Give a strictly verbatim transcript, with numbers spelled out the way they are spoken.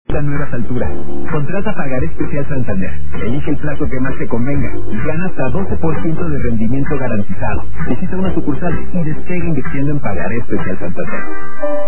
a nuevas alturas. Contrata Pagaré Especial Santander. Elige el plazo que más te convenga y gana hasta doce por ciento de rendimiento garantizado. Visita una sucursal y despega invirtiendo en Pagaré Especial Santander.